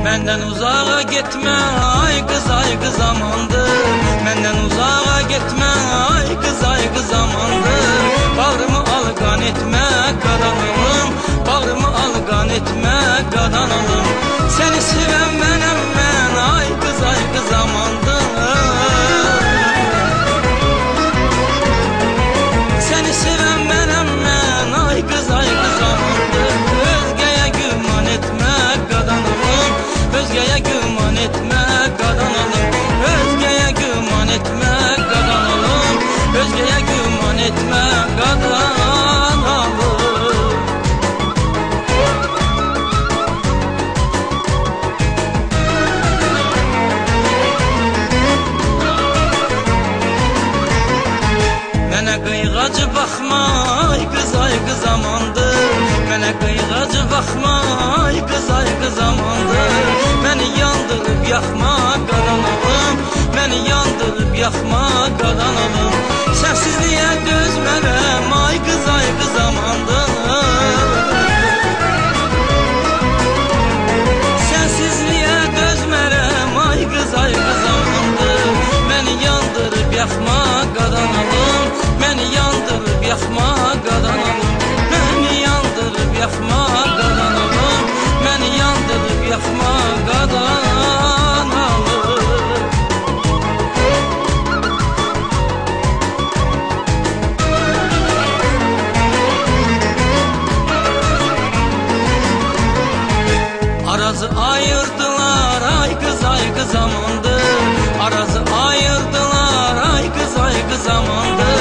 Menden uzağa gitme ay kız amandır. Menden uzağa gitme ay kız amandır. Bağrımı algan etme qadanalım, bağrımı algan etme qadanalım. Seni seven benim ben ay kız amandır. Seni seven benim ben ay kız amandır. Özgeye güman etme qadanalım, özgeye güman etme qadanalım. Özgeye güman etme qadanalım, özgeye güman etme qadanalım. Mənə qıyğacı baxma ay qız amandır. Mənə qıyğacı baxma ay qız amandır. Məni yandırıb yaxma qadanalım, məni yandırıb yaxma qadanalım. Sənsizliyə dözmərəm ay qız amandır. Sənsizliyə dözmərəm ay qız amandır. Məni yandırıb yaxma qadanalım, məni yandırıb yaxma qadanalım. Məni yandırıb yaxma qadanalım, məni yandırıb yaxma qadanalım. Arazı ayırdılar ay kız amandır. Arazı ayırdılar ay kız amandır.